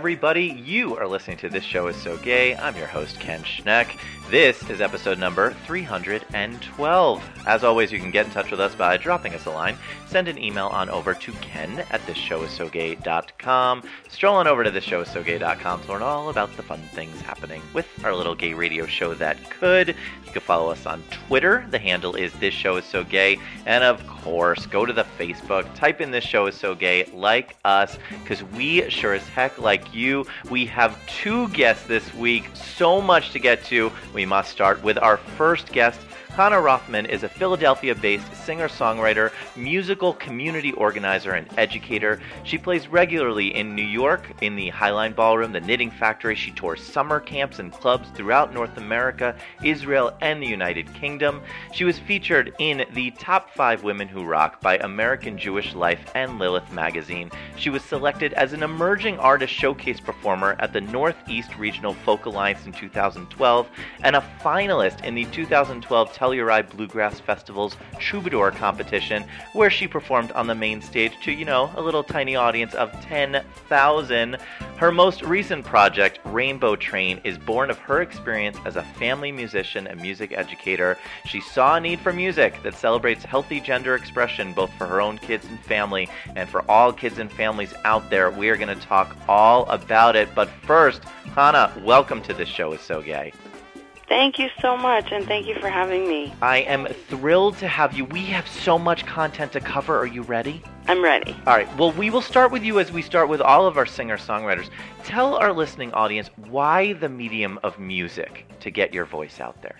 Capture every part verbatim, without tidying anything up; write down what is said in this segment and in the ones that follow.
everybody. You are listening to This Show Is So Gay. I'm your host, Ken Schneck. This is episode number three hundred twelve. As always, you can get in touch with us by dropping us a line. Send an email on over to ken at this show is so gay dot com. Stroll on over to this show is so gay dot com to learn all about the fun things happening with our little gay radio show that could. You can follow us on Twitter. The handle is This Show Is So Gay. And of course, go to the Facebook, type in This Show Is So Gay, like us, because we sure as heck like you. We have two guests this week, so much to get to. We must start with our first guest. Chana Rothman is a Philadelphia-based singer-songwriter, musical community organizer, and educator. She plays regularly in New York in the Highline Ballroom, the Knitting Factory. She tours summer camps and clubs throughout North America, Israel, and the United Kingdom. She was featured in the Top five Women Who Rock by American Jewish Life and Lilith magazine. She was selected as an emerging artist showcase performer at the Northeast Regional Folk Alliance in two thousand twelve and a finalist in the two thousand twelve Telluride Bluegrass Festival's Troubadour competition, where she performed on the main stage to, you know, a little tiny audience of ten thousand. Her most recent project, Rainbow Train, is born of her experience as a family musician and music educator. She saw a need for music that celebrates healthy gender expression both for her own kids and family, and for all kids and families out there. We are going to talk all about it. But first, Chana, welcome to This Show Is So Gay. Thank you so much, and thank you for having me. I am thrilled to have you. We have so much content to cover. Are you ready? I'm ready. All right. Well, we will start with you as we start with all of our singer-songwriters. Tell our listening audience why the medium of music to get your voice out there.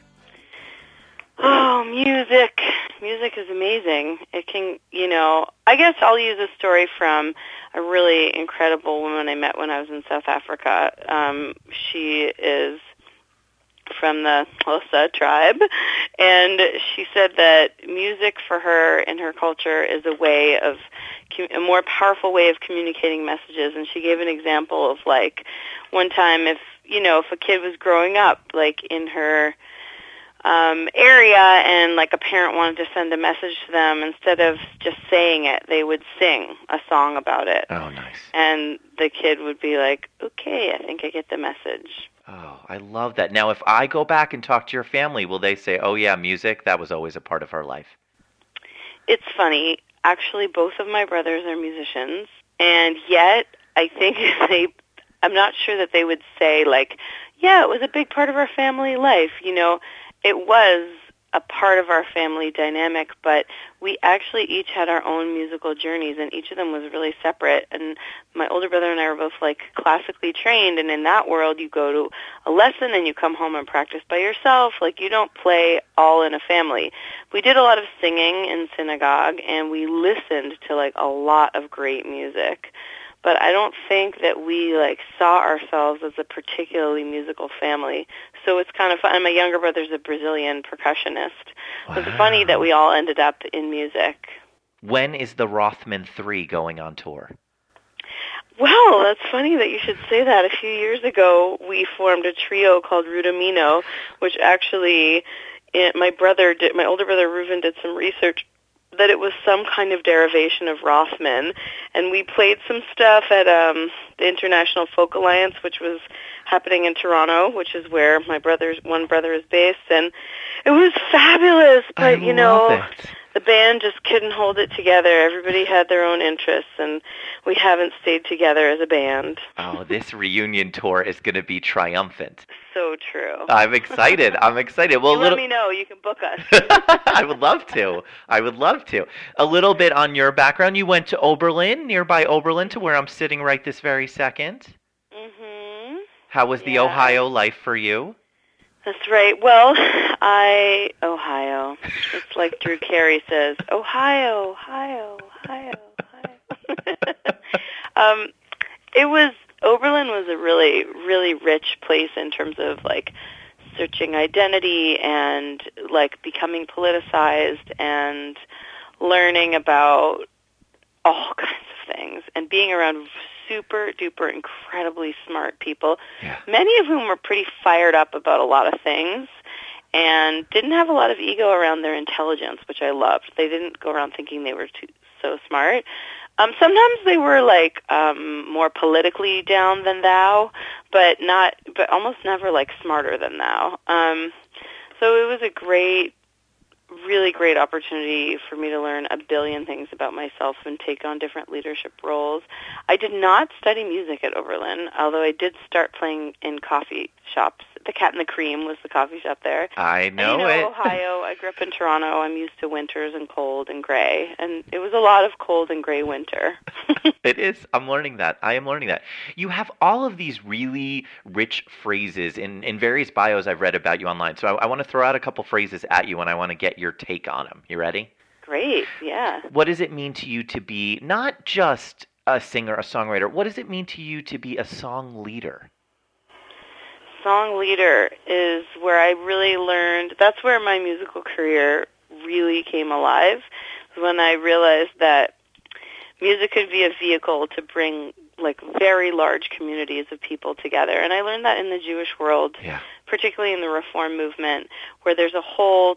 Oh, music. Music is amazing. It can, you know, I guess I'll use a story from a really incredible woman I met when I was in South Africa. Um, she is from the Xhosa tribe, and she said that music for her and her culture is a way of, a more powerful way of communicating messages. And she gave an example of, like, one time if, you know, if a kid was growing up, like, in her um, area and, like, a parent wanted to send a message to them, instead of just saying it, they would sing a song about it. Oh, nice. And the kid would be like, okay, I think I get the message. Oh, I love that. Now, if I go back and talk to your family, will they say, oh, yeah, music, that was always a part of her life? It's funny. Actually, both of my brothers are musicians, and yet I think they, I'm not sure that they would say, like, yeah, it was a big part of our family life. You know, it was a part of our family dynamic, but we actually each had our own musical journeys, and each of them was really separate. And my older brother and I were both, like, classically trained, and in that world you go to a lesson and you come home and practice by yourself. Like, you don't play all in a family. We did a lot of singing in synagogue, and we listened to, like, a lot of great music. But I don't think that we, like, saw ourselves as a particularly musical family. So it's kind of fun. And my younger brother's a Brazilian percussionist. Wow. So it's funny that we all ended up in music. When is the Rothman three going on tour? Well, that's funny that you should say that. A few years ago, we formed a trio called Rudamino, which actually, it, my brother did, my older brother Reuven did some research that it was some kind of derivation of Rothman, and we played some stuff at um, the International Folk Alliance, which was happening in Toronto, which is where my brother's one brother is based, and it was fabulous. But I you know, love it. The band just couldn't hold it together. Everybody had their own interests, and we haven't stayed together as a band. Oh, this reunion tour is going to be triumphant. So true. I'm excited. I'm excited. Well, you little... let me know. You can book us. I would love to. I would love to. A little bit on your background. You went to Oberlin, nearby Oberlin, to where I'm sitting right this very second. Mm-hmm. How was the yeah. Ohio life for you? That's right. Well, I, Ohio. It's like Drew Carey says, Ohio, Ohio, Ohio, Ohio. um, it was, Oberlin was a really, really rich place in terms of, like, searching identity and, like, becoming politicized and learning about all kinds of things and being around super duper incredibly smart people, yeah. many of whom were pretty fired up about a lot of things and didn't have a lot of ego around their intelligence, which I loved. They didn't go around thinking they were too, so smart. Um, sometimes they were like um, more politically down than thou, but not, but almost never like smarter than thou. Um, so it was a great, really great opportunity for me to learn a billion things about myself and take on different leadership roles. I did not study music at Oberlin, although I did start playing in coffee shops. The Cat and the Cream was the coffee shop there. I know, and, you know it. Ohio, I grew up in Toronto. I'm used to winters and cold and gray, and it was a lot of cold and gray winter. It is. I'm learning that. I am learning that. You have all of these really rich phrases in, in various bios I've read about you online. So I, I want to throw out a couple phrases at you, and I want to get your take on them. You ready? Great, yeah. What does it mean to you to be not just a singer, a songwriter? What does it mean to you to be a song leader? Song leader is where I really learned, that's where my musical career really came alive, when I realized that music could be a vehicle to bring like very large communities of people together. And I learned that in the Jewish world, yeah. particularly in the Reform movement, where there's a whole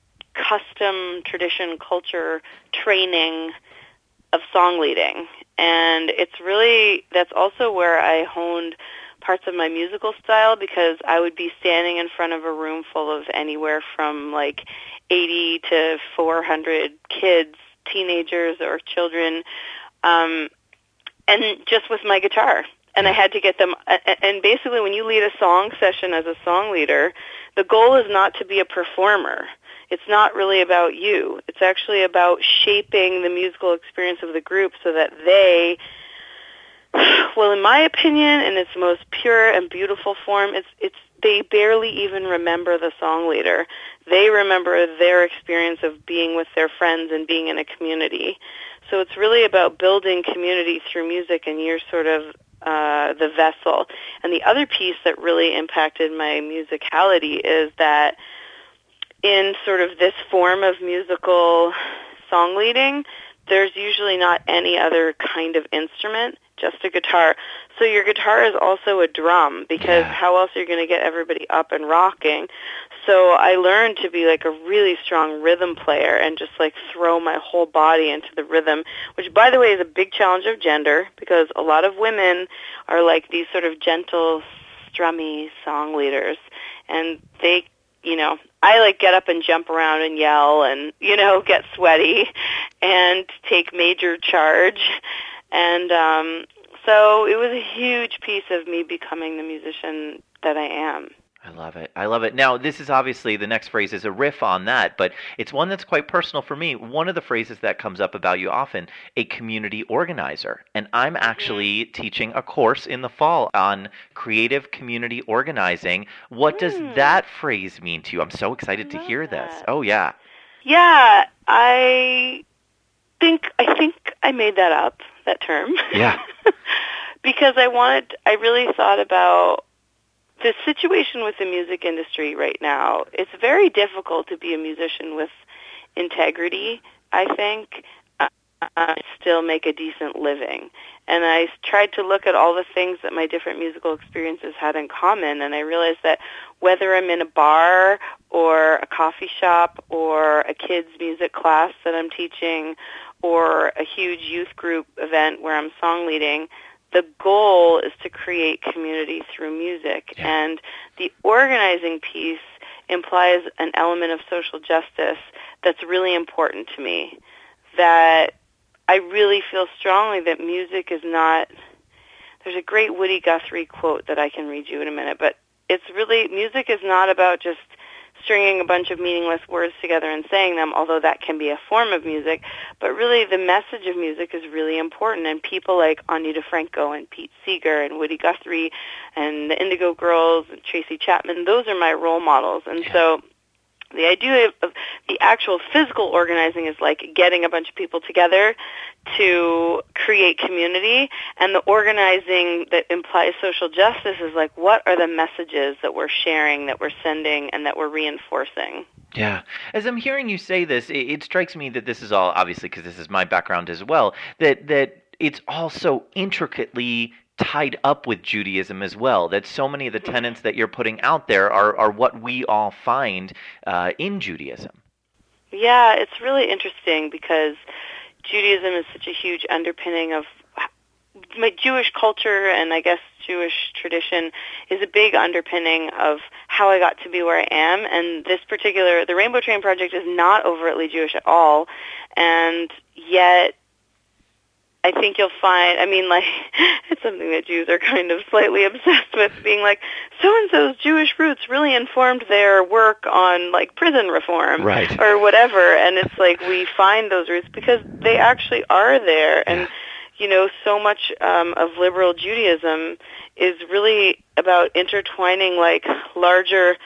custom, tradition, culture, training of song leading. And it's really, that's also where I honed parts of my musical style, because I would be standing in front of a room full of anywhere from like eighty to four hundred kids, teenagers or children, um, and just with my guitar. And I had to get them, and basically when you lead a song session as a song leader, the goal is not to be a performer. It's not really about you. It's actually about shaping the musical experience of the group so that they, well, in my opinion, in its most pure and beautiful form, it's it's they barely even remember the song leader. They remember their experience of being with their friends and being in a community. So it's really about building community through music, and you're sort of uh, the vessel. And the other piece that really impacted my musicality is that in sort of this form of musical song leading, there's usually not any other kind of instrument, just a guitar. So your guitar is also a drum, because yeah. how else are you going to get everybody up and rocking? So I learned to be like a really strong rhythm player and just like throw my whole body into the rhythm, which by the way is a big challenge of gender, because a lot of women are like these sort of gentle, strummy song leaders, and they, you know, I like get up and jump around and yell and, you know, get sweaty and take major charge. And um, so it was a huge piece of me becoming the musician that I am. I love it. I love it. Now, this is obviously, the next phrase is a riff on that, but it's one that's quite personal for me. One of the phrases that comes up about you often, a community organizer. And I'm actually mm-hmm. teaching a course in the fall on creative community organizing. What mm. does that phrase mean to you? I'm so excited to hear that. this. Oh, yeah. Yeah, I think I think I made that up, that term. Yeah. Because I wanted, I really thought about the situation with the music industry right now. It's very difficult to be a musician with integrity, I think, uh, uh, still make a decent living. And I tried to look at all the things that my different musical experiences had in common, and I realized that whether I'm in a bar or a coffee shop or a kids' music class that I'm teaching or a huge youth group event where I'm song leading, the goal is to create community through music. Yeah. And the organizing piece implies an element of social justice that's really important to me, that I really feel strongly that music is not, there's a great Woody Guthrie quote that I can read you in a minute, but it's really, music is not about just stringing a bunch of meaningless words together and saying them, although that can be a form of music, but really the message of music is really important, and people like Anita Franco and Pete Seeger and Woody Guthrie and the Indigo Girls and Tracy Chapman, those are my role models. And yeah. so the idea of the actual physical organizing is like getting a bunch of people together to create community, and the organizing that implies social justice is like, what are the messages that we're sharing, that we're sending, and that we're reinforcing? Yeah. As I'm hearing you say this, it, it strikes me that this is all, obviously because this is my background as well, that, that it's all so intricately tied up with Judaism as well, that so many of the tenets that you're putting out there are, are what we all find uh, in Judaism. Yeah, it's really interesting because Judaism is such a huge underpinning of my Jewish culture, and I guess Jewish tradition is a big underpinning of how I got to be where I am. And this particular, the Rainbow Train Project is not overtly Jewish at all, and yet I think you'll find, I mean, like, it's something that Jews are kind of slightly obsessed with, being like, so-and-so's Jewish roots really informed their work on, like, prison reform, right, or whatever. And it's like we find those roots because they actually are there. And, you know, so much um, of liberal Judaism is really about intertwining, like, larger,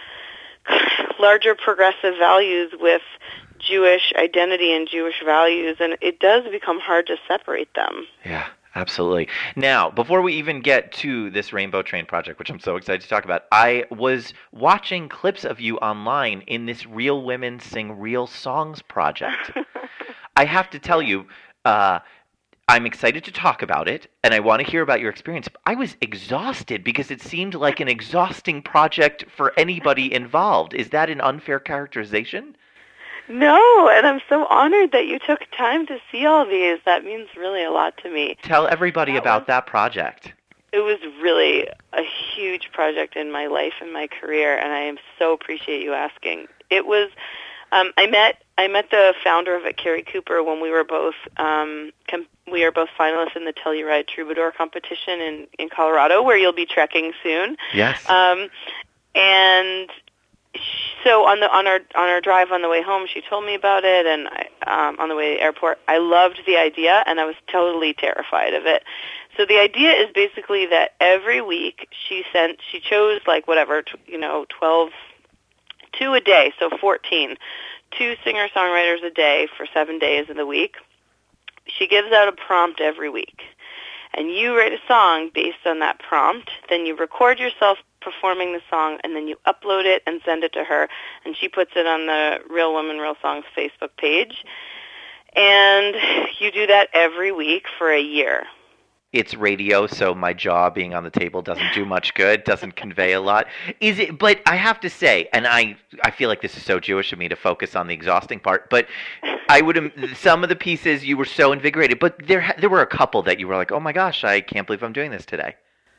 larger progressive values with Jewish identity and Jewish values, and it does become hard to separate them. Yeah, absolutely. Now, before we even get to this Rainbow Train Project, which I'm so excited to talk about, I was watching clips of you online in this Real Women Sing Real Songs project. I have to tell you, uh, I'm excited to talk about it, and I want to hear about your experience. I was exhausted because it seemed like an exhausting project for anybody involved. Is that an unfair characterization? No, and I'm so honored that you took time to see all these. That means really a lot to me. Tell everybody that about was, that project. It was really a huge project in my life and my career, and I so appreciate you asking. It was, um, I met I met the founder of it, Carrie Cooper, when we were both um, com- we are both finalists in the Telluride Troubadour competition in, in Colorado, where you'll be trekking soon. Yes. Um, and so on the on our on our drive on the way home, she told me about it, and I, um, on the way to the airport, I loved the idea, and I was totally terrified of it. So the idea is basically that every week she sent, she chose like whatever, you know, twelve, two a day, so fourteen, two singer-songwriters a day for seven days of the week. She gives out a prompt every week, and you write a song based on that prompt. Then you record yourself performing the song, and then you upload it and send it to her, and she puts it on the Real Women, Real Songs Facebook page. And you do that every week for a year. It's radio, so my jaw being on the table doesn't do much good, doesn't convey a lot. Is it? But I have to say, and I, I feel like this is so Jewish of me to focus on the exhausting part, but I would, some of the pieces you were so invigorated, but there there were a couple that you were like, oh my gosh, I can't believe I'm doing this today.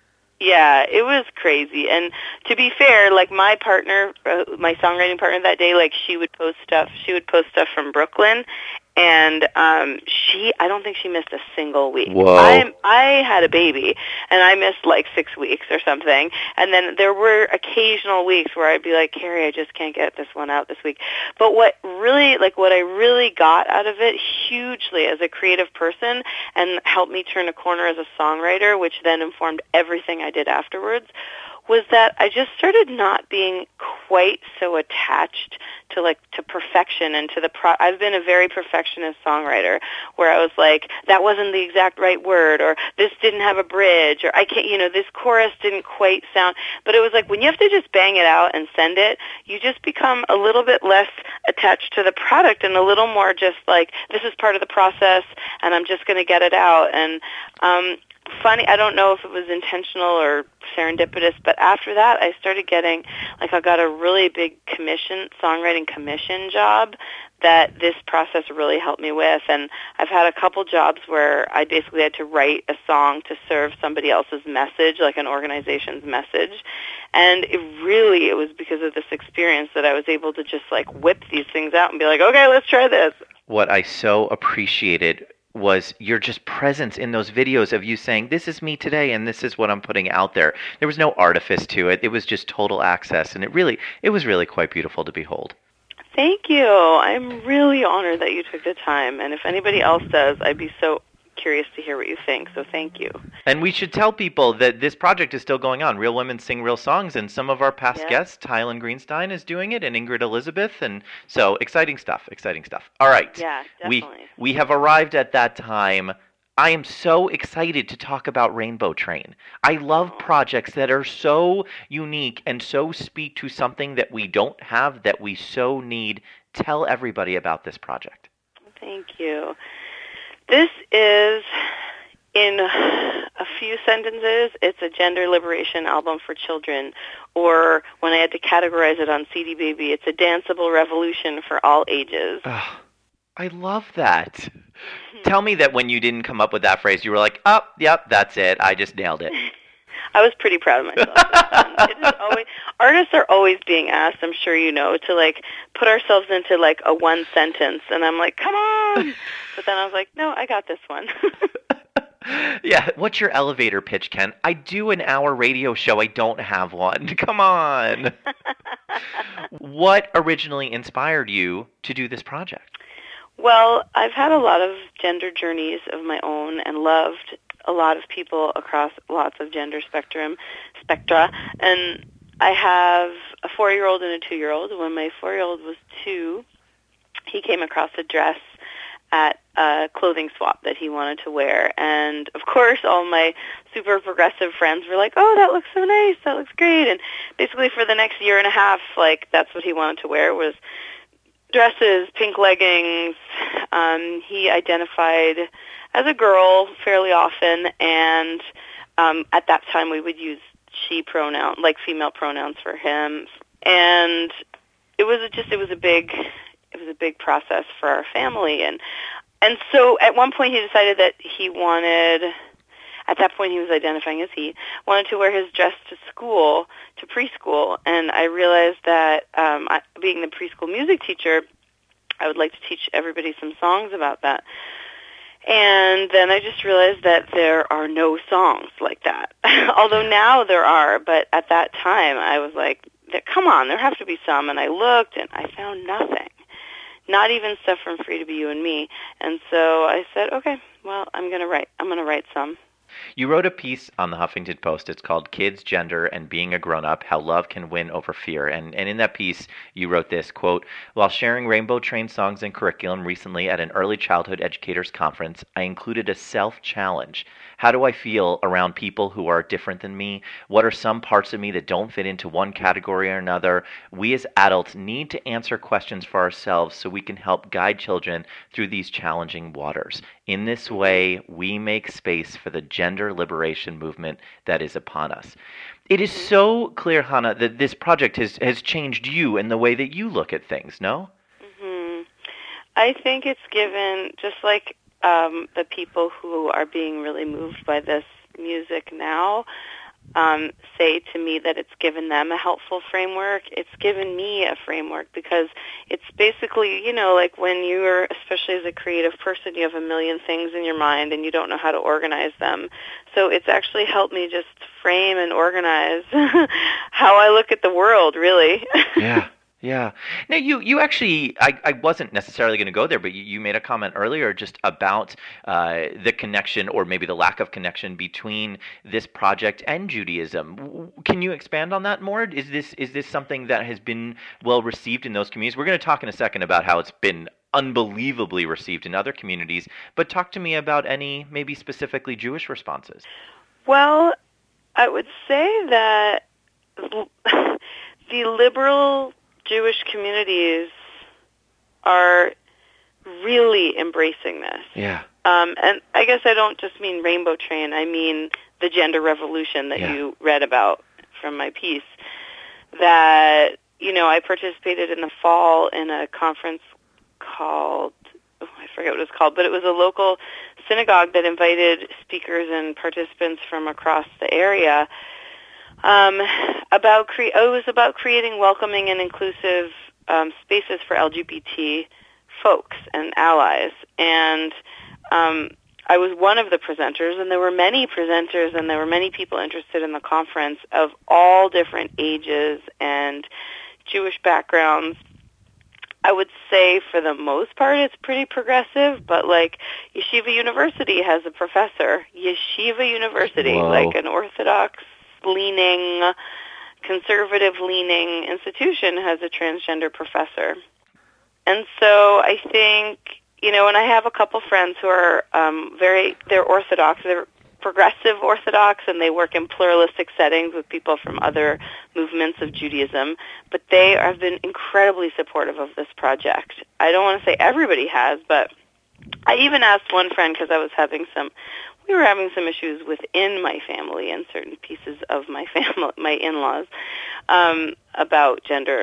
Yeah, it was crazy. And to be fair, like my partner, uh, my songwriting partner that day, like she would post stuff, she would post stuff from Brooklyn, and um she, I don't think she missed a single week. Whoa. I I had a baby, and I missed like six weeks or something. And then there were occasional weeks where I'd be like, Carrie, I just can't get this one out this week. But what really, like what I really got out of it hugely as a creative person and helped me turn a corner as a songwriter, which then informed everything I did afterwards, was that I just started not being quite so attached to like to perfection and to the pro- I've been a very perfectionist songwriter where I was like, that wasn't the exact right word, or this didn't have a bridge, or I can't, you know, this chorus didn't quite sound. But it was like when you have to just bang it out and send it, you just become a little bit less attached to the product and a little more just like, this is part of the process and I'm just going to get it out. And um funny, I don't know if it was intentional or serendipitous, but after that I started getting, like I got a really big commission, songwriting commission job that this process really helped me with. And I've had a couple jobs where I basically had to write a song to serve somebody else's message, like an organization's message. And it really, it was because of this experience that I was able to just like whip these things out and be like, okay, let's try this. What I so appreciated was your just presence in those videos of you saying, this is me today and this is what I'm putting out there. There was no artifice to it. It was just total access, and it really, it was really quite beautiful to behold. Thank you. I'm really honored that you took the time, and if anybody else does, I'd be so curious to hear what you think, so thank you. And we should tell people that this project is still going on. Real Women Sing Real Songs, and some of our past yeah. guests, Tylen Greenstein is doing it, and Ingrid Elizabeth, and so exciting stuff, exciting stuff. All right. Yeah, definitely. We, we have arrived at that time. I am so excited to talk about Rainbow Train. I love projects that are so unique and so speak to something that we don't have that we so need. Tell everybody about this project. Thank you. This is, in a few sentences, it's a gender liberation album for children, or when I had to categorize it on C D Baby, it's a danceable revolution for all ages. Oh, I love that. Tell me that when you didn't come up with that phrase, you were like, oh, yep, that's it. I just nailed it. I was pretty proud of myself. It is always, artists are always being asked, I'm sure you know, to like put ourselves into like a one sentence, and I'm like, come on! But then I was like, no, I got this one. Yeah, what's your elevator pitch, Ken? I do an hour radio show. I don't have one. Come on. What originally inspired you to do this project? Well, I've had a lot of gender journeys of my own and loved a lot of people across lots of gender spectrum spectra. And I have a four-year-old and a two-year-old. When my four-year-old was two, he came across a dress at a clothing swap that he wanted to wear. And, of course, all my super progressive friends were like, oh, that looks so nice, that looks great. And basically for the next year and a half, like, that's what he wanted to wear was dresses, pink leggings. Um, he identified as a girl fairly often, and um, at that time we would use she pronoun, like female pronouns for him. And it was just, it was a big... It was a big process for our family, and and so at one point he decided that he wanted, at that point he was identifying as he, wanted to wear his dress to school, to preschool, and I realized that um, I, being the preschool music teacher, I would like to teach everybody some songs about that. And then I just realized that there are no songs like that, although now there are, but at that time I was like, come on, there have to be some, and I looked and I found nothing. Not even stuff from Free to Be You and Me. And so I said, okay, well, I'm going to write. I'm going to write some. You wrote a piece on the Huffington Post. It's called Kids, Gender, and Being a Grown-Up, How Love Can Win Over Fear. And, and in that piece, you wrote this, quote, while sharing rainbow-trained songs and curriculum recently at an early childhood educators conference, I included a self-challenge. How do I feel around people who are different than me? What are some parts of me that don't fit into one category or another? We as adults need to answer questions for ourselves so we can help guide children through these challenging waters. In this way, we make space for the gender liberation movement that is upon us. It is so clear, Hannah, that this project has, has changed you and the way that you look at things, no? Mm-hmm. I think it's given, just like um, the people who are being really moved by this music now, Um, say to me that it's given them a helpful framework. It's given me a framework because it's basically, you know, like when you're, especially as a creative person, you have a million things in your mind and you don't know how to organize them. So it's actually helped me just frame and organize how I look at the world, really. Yeah. Yeah. Now, you, you actually, I, I wasn't necessarily going to go there, but you, you made a comment earlier just about uh, the connection or maybe the lack of connection between this project and Judaism. Can you expand on that more? Is this is this something that has been well received in those communities? We're going to talk in a second about how it's been unbelievably received in other communities, but talk to me about any maybe specifically Jewish responses. Well, I would say that the liberal Jewish communities are really embracing this. Yeah. Um, and I guess I don't just mean Rainbow Train. I mean the gender revolution that yeah. you read about from my piece. That, you know, I participated in the fall in a conference called, oh, I forget what it was called, but it was a local synagogue that invited speakers and participants from across the area. Um, about cre- oh, it was about creating welcoming and inclusive um, spaces for L G B T folks and allies. And um, I was one of the presenters, and there were many presenters, and there were many people interested in the conference of all different ages and Jewish backgrounds. I would say for the most part it's pretty progressive, but like Yeshiva University has a professor. Yeshiva University, Whoa. like an Orthodox leaning, conservative-leaning institution has a transgender professor. And so I think, you know, and I have a couple friends who are um, very, they're Orthodox, they're progressive Orthodox, and they work in pluralistic settings with people from other movements of Judaism, but they have been incredibly supportive of this project. I don't want to say everybody has, but I even asked one friend because I was having some We were having some issues within my family and certain pieces of my family, my in-laws, um, about gender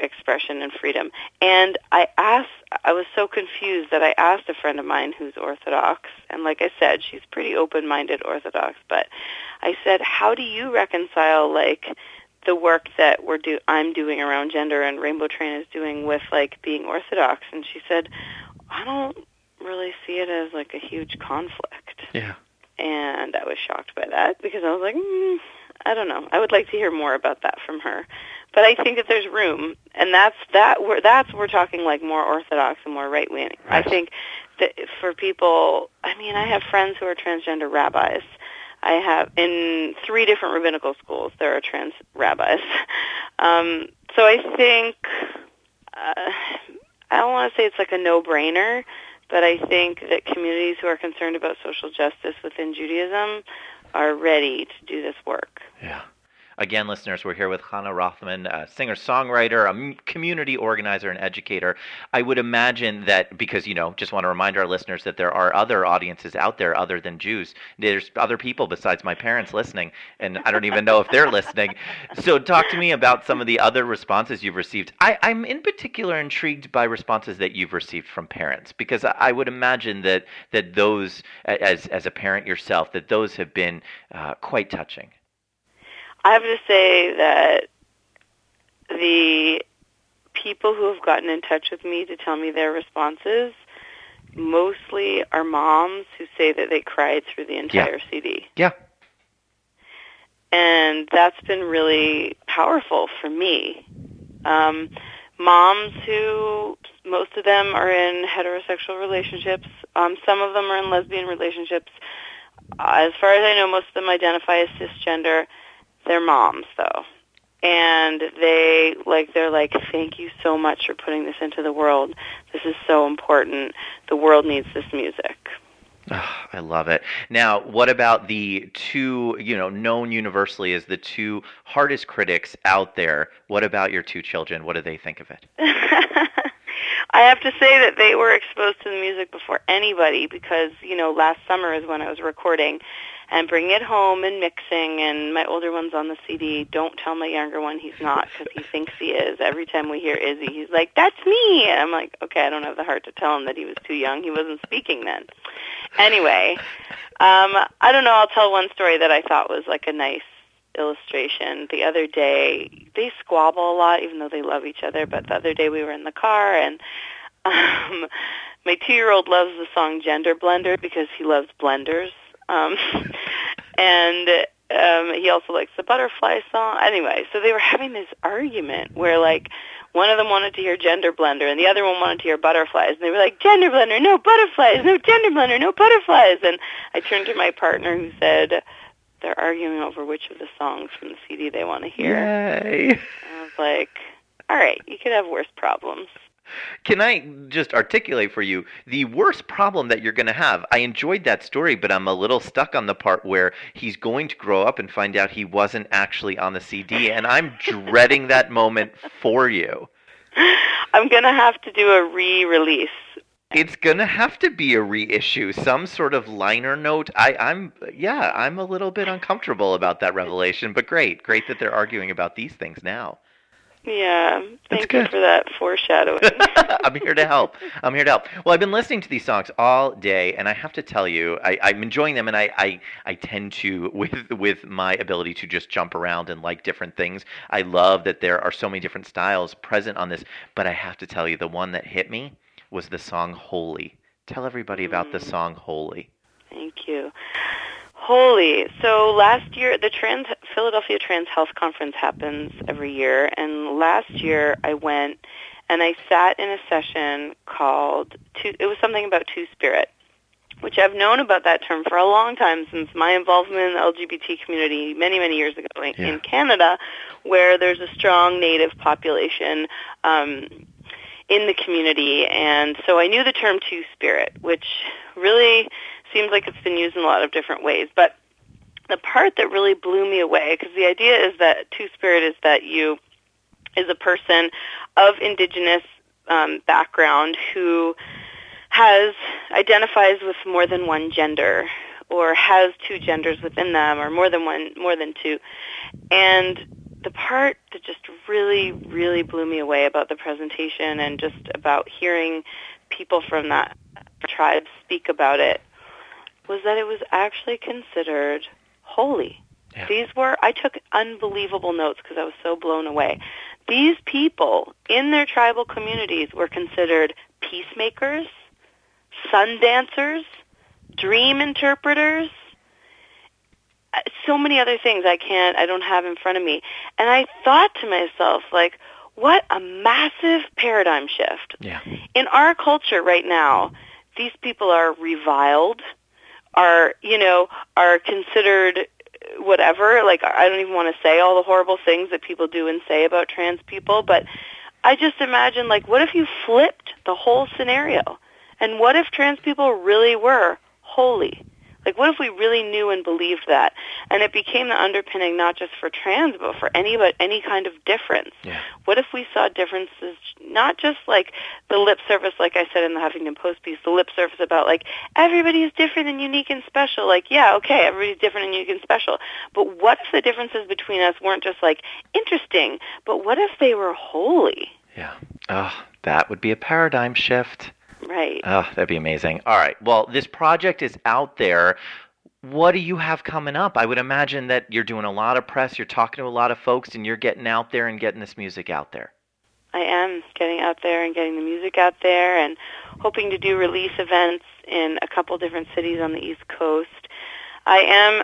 expression and freedom. And I asked, I was so confused that I asked a friend of mine who's Orthodox, and like I said, she's pretty open-minded Orthodox, but I said, how do you reconcile, like, the work that we're do I'm doing around gender and Rainbow Train is doing with, like, being Orthodox? And she said, I don't really see it as, like, a huge conflict. Yeah. And I was shocked by that because I was like, mm, I don't know. I would like to hear more about that from her. But I think that there's room, and that's that. We're, that's we're talking like more Orthodox and more right wing. Right. I think that for people, I mean, I have friends who are transgender rabbis. I have in three different rabbinical schools there are trans rabbis. Um, so I think uh, I don't want to say it's like a no-brainer, but I think that communities who are concerned about social justice within Judaism are ready to do this work. Yeah. Again, listeners, we're here with Chana Rothman, a singer-songwriter, a community organizer, and educator. I would imagine that because, you know, just want to remind our listeners that there are other audiences out there other than Jews. There's other people besides my parents listening, and I don't even know if they're listening. So talk to me about some of the other responses you've received. I, I'm in particular intrigued by responses that you've received from parents, because I would imagine that, that those, as, as a parent yourself, that those have been uh, quite touching. I have to say that the people who have gotten in touch with me to tell me their responses mostly are moms who say that they cried through the entire yeah. C D. Yeah. And that's been really powerful for me. Um, moms who, most of them are in heterosexual relationships. Um, some of them are in lesbian relationships. Uh, as far as I know, most of them identify as cisgender. They're moms, though, and they like they're like, thank you so much for putting this into the world. This is so important. The world needs this music. Oh, I love it. Now, what about the two, you know, known universally as the two hardest critics out there? What about your two children? What do they think of it? I have to say that they were exposed to the music before anybody because, you know, last summer is when I was recording and bringing it home and mixing, and my older one's on the C D. Don't tell my younger one he's not, because he thinks he is. Every time we hear Izzy, he's like, that's me! And I'm like, okay, I don't have the heart to tell him that he was too young. He wasn't speaking then. Anyway, um, I don't know, I'll tell one story that I thought was like a nice illustration. The other day, they squabble a lot, even though they love each other, but the other day we were in the car, and um, my two-year-old loves the song Gender Blender because he loves blenders. Um, and um, he also likes the Butterfly song. Anyway, so they were having this argument where, like, one of them wanted to hear Gender Blender and the other one wanted to hear Butterflies. And they were like, Gender Blender, no butterflies, no Gender Blender, no butterflies. And I turned to my partner who said, they're arguing over which of the songs from the C D they want to hear. Yay. And I was like, all right, you could have worse problems. Can I just articulate for you the worst problem that you're going to have? I enjoyed that story, but I'm a little stuck on the part where he's going to grow up and find out he wasn't actually on the C D, and I'm dreading that moment for you. I'm going to have to do a re-release. It's going to have to be a reissue, some sort of liner note. I, I'm, yeah, I'm a little bit uncomfortable about that revelation, but great. Great that they're arguing about these things now. Yeah, thank you for that foreshadowing. I'm here to help. I'm here to help. Well, I've been listening to these songs all day, and I have to tell you, I, I'm enjoying them, and I, I, I tend to, with with my ability to just jump around and like different things, I love that there are so many different styles present on this, but I have to tell you, the one that hit me was the song Holy. Tell everybody about mm. the song Holy. Thank you. Holy. So last year, the Trans Philadelphia Trans Health Conference happens every year, and last year I went and I sat in a session called, two, it was something about Two-Spirit, which I've known about that term for a long time since my involvement in the L G B T community many, many years ago in, yeah. in Canada, where there's a strong Native population um, in the community, and so I knew the term Two-Spirit, which really seems like it's been used in a lot of different ways. But the part that really blew me away, because the idea is that Two-Spirit is that you is a person of indigenous um, background who has identifies with more than one gender, or has two genders within them, or more than one, more than two. And the part that just really, really blew me away about the presentation and just about hearing people from that tribe speak about it was that it was actually considered holy. Yeah. These were, I took unbelievable notes because I was so blown away. These people in their tribal communities were considered peacemakers, sun dancers, dream interpreters, so many other things I can't, I don't have in front of me. And I thought to myself, like, what a massive paradigm shift. Yeah. In our culture right now, these people are reviled, are, you know, are considered whatever. Like, I don't even want to say all the horrible things that people do and say about trans people, but I just imagine, like, what if you flipped the whole scenario? And what if trans people really were holy? Like, what if we really knew and believed that? And it became the underpinning not just for trans, but for any but any kind of difference. Yeah. What if we saw differences, not just like the lip service, like I said in the Huffington Post piece, the lip service about, like, everybody is different and unique and special. Like, yeah, okay, everybody's different and unique and special. But what if the differences between us weren't just, like, interesting, but what if they were holy? Yeah. Oh, that would be a paradigm shift. Right. Oh, that'd be amazing. All right. Well, this project is out there. What do you have coming up? I would imagine that you're doing a lot of press, you're talking to a lot of folks, and you're getting out there and getting this music out there. I am getting out there and getting the music out there and hoping to do release events in a couple different cities on the East Coast. I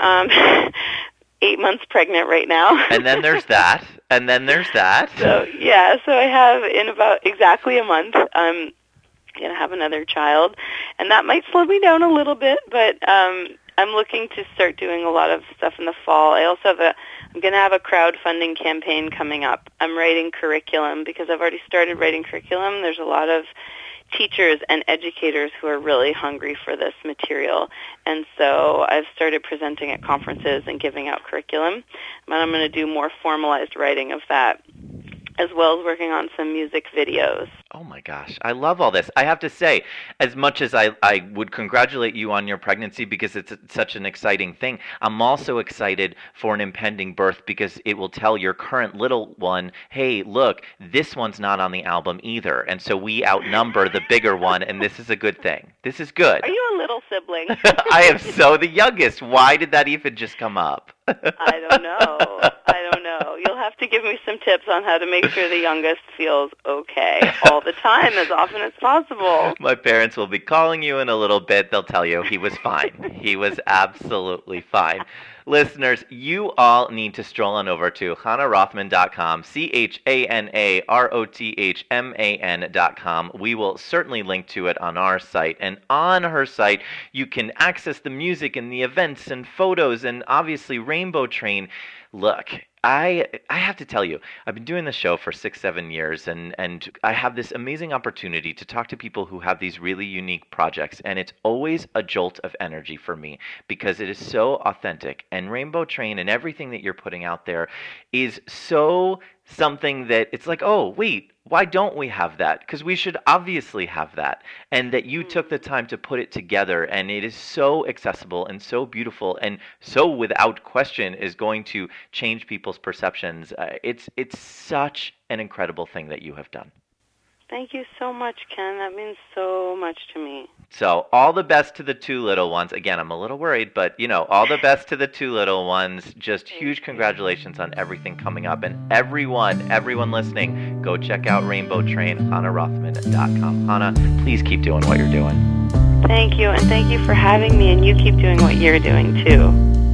am um, eight months pregnant right now. And then there's that. And then there's that. So, yeah, so I have in about exactly a month, I'm going to have another child. And that might slow me down a little bit, but um, I'm looking to start doing a lot of stuff in the fall. I also have a, I'm going to have a crowdfunding campaign coming up. I'm writing curriculum because I've already started writing curriculum. There's a lot of teachers and educators who are really hungry for this material. And so I've started presenting at conferences and giving out curriculum. And I'm going to do more formalized writing of that, as well as working on some music videos. Oh my gosh, I love all this. I have to say, as much as I, I would congratulate you on your pregnancy because it's such an exciting thing, I'm also excited for an impending birth because it will tell your current little one, hey, look, this one's not on the album either. And so we outnumber the bigger one, and this is a good thing. This is good. Are you a little sibling? I am so the youngest. Why did that even just come up? I don't know. I don't know. You'll have to give me some tips on how to make sure the youngest feels okay all the time, as often as possible. My parents will be calling you in a little bit. They'll tell you he was fine. He was absolutely fine. Listeners, you all need to stroll on over to Chana Rothman dot com, C H A N A R O T H M A N dot com. We will certainly link to it on our site. And on her site, you can access the music and the events and photos and obviously Rainbow Train. Look, I I have to tell you, I've been doing this show for six, seven years, and, and I have this amazing opportunity to talk to people who have these really unique projects, and it's always a jolt of energy for me because it is so authentic. And Rainbow Train and everything that you're putting out there is so something that it's like, oh, wait, why don't we have that? Because we should obviously have that. And that you took the time to put it together, and it is so accessible and so beautiful and so without question is going to change people's perceptions. Uh, it's it's such an incredible thing that you have done. Thank you so much, Ken. That means so much to me. So all the best to the two little ones. Again, I'm a little worried, but, you know, all the best to the two little ones. Just huge congratulations on everything coming up. And everyone, everyone listening, go check out Rainbow Train, Chana Rothman dot com. Chana, please keep doing what you're doing. Thank you, and thank you for having me, and you keep doing what you're doing, too.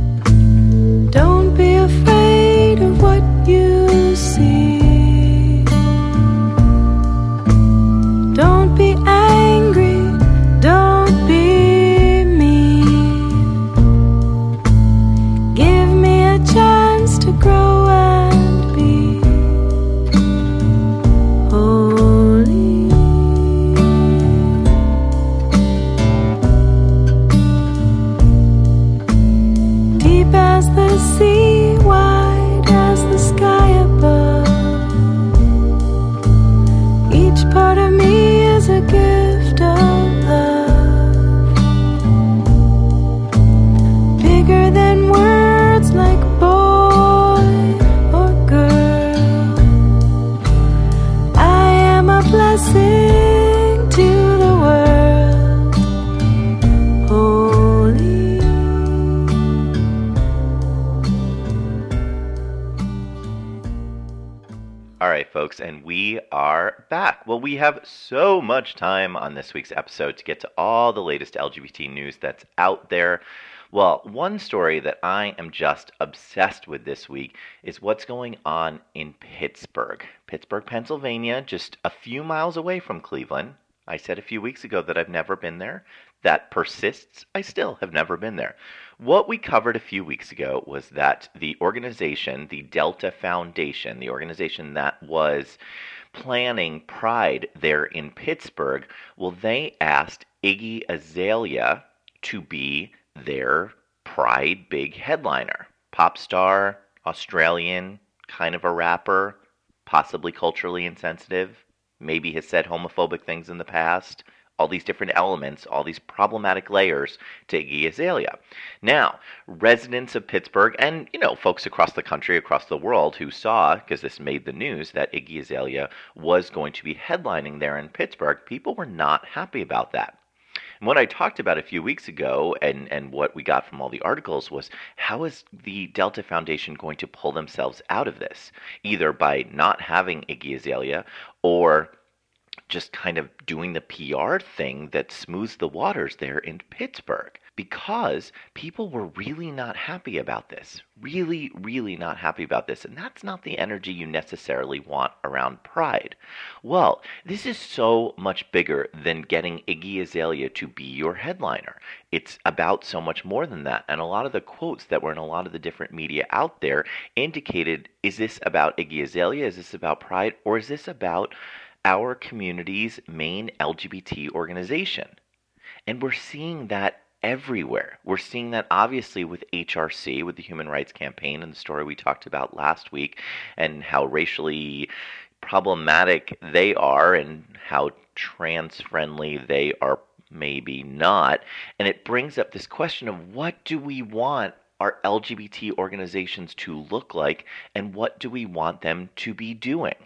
Don't be afraid of what you see. Don't be angry, don't be mean. Give me a chance to grow and be holy. sing to the world, holy. All right, folks, and we are back. Well, we have so much time on this week's episode to get to all the latest L G B T news that's out there. Well, one story that I am just obsessed with this week is what's going on in Pittsburgh. Pittsburgh, Pennsylvania, just a few miles away from Cleveland. I said a few weeks ago that I've never been there. That persists. I still have never been there. What we covered a few weeks ago was that the organization, the Delta Foundation, the organization that was planning Pride there in Pittsburgh, well, they asked Iggy Azalea to be their Pride big headliner. Pop star, Australian, kind of a rapper, possibly culturally insensitive, maybe has said homophobic things in the past. All these different elements, all these problematic layers to Iggy Azalea. Now, residents of Pittsburgh and, you know, folks across the country, across the world who saw, because this made the news, that Iggy Azalea was going to be headlining there in Pittsburgh, people were not happy about that. And what I talked about a few weeks ago and, and what we got from all the articles was, how is the Delta Foundation going to pull themselves out of this? Either by not having Iggy Azalea or just kind of doing the P R thing that smooths the waters there in Pittsburgh, because people were really not happy about this. Really, really not happy about this. And that's not the energy you necessarily want around Pride. Well, this is so much bigger than getting Iggy Azalea to be your headliner. It's about so much more than that. And a lot of the quotes that were in a lot of the different media out there indicated, is this about Iggy Azalea? Is this about Pride? Or is this about our community's main L G B T organization? And we're seeing that everywhere. We're seeing that obviously with H R C, with the Human Rights Campaign, and the story we talked about last week, and how racially problematic they are and how trans-friendly they are maybe not. And it brings up this question of, what do we want our L G B T organizations to look like, and what do we want them to be doing?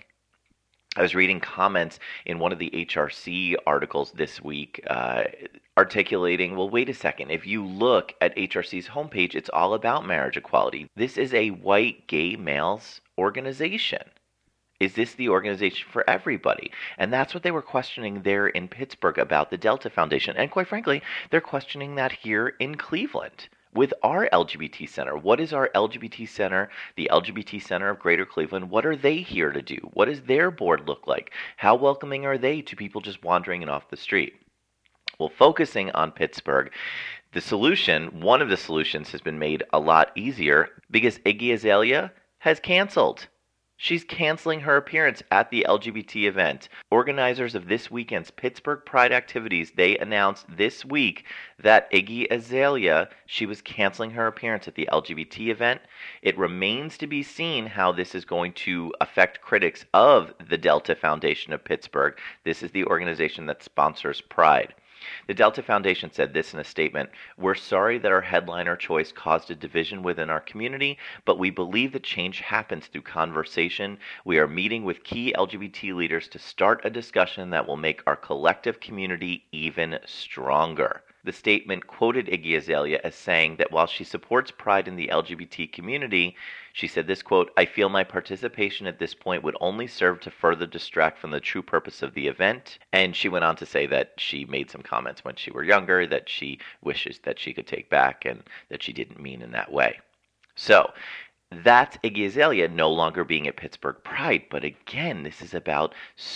I was reading comments in one of the H R C articles this week uh, articulating, well, wait a second. If you look at H R C's homepage, it's all about marriage equality. This is a white gay males organization. Is this the organization for everybody? And that's what they were questioning there in Pittsburgh about the Delta Foundation. And quite frankly, they're questioning that here in Cleveland with our L G B T Center. What is our L G B T Center, the L G B T Center of Greater Cleveland? What are they here to do? What does their board look like? How welcoming are they to people just wandering in off the street? Well, focusing on Pittsburgh, the solution, one of the solutions, has been made a lot easier because Iggy Azalea has canceled. She's canceling her appearance at the L G B T event. Organizers of this weekend's Pittsburgh Pride activities, they announced this week that Iggy Azalea, she was canceling her appearance at the L G B T event. It remains to be seen how this is going to affect critics of the Delta Foundation of Pittsburgh. This is the organization that sponsors Pride. The Delta Foundation said this in a statement: "We're sorry that our headliner choice caused a division within our community, but we believe that change happens through conversation. We are meeting with key L G B T leaders to start a discussion that will make our collective community even stronger." The statement quoted Iggy Azalea as saying that while she supports Pride in the L G B T community, she said this, quote, "I feel my participation at this point would only serve to further distract from the true purpose of the event." And she went on to say that she made some comments when she were younger that she wishes that she could take back and that she didn't mean in that way. So that's Iggy Azalea no longer being at Pittsburgh Pride. But again, this is about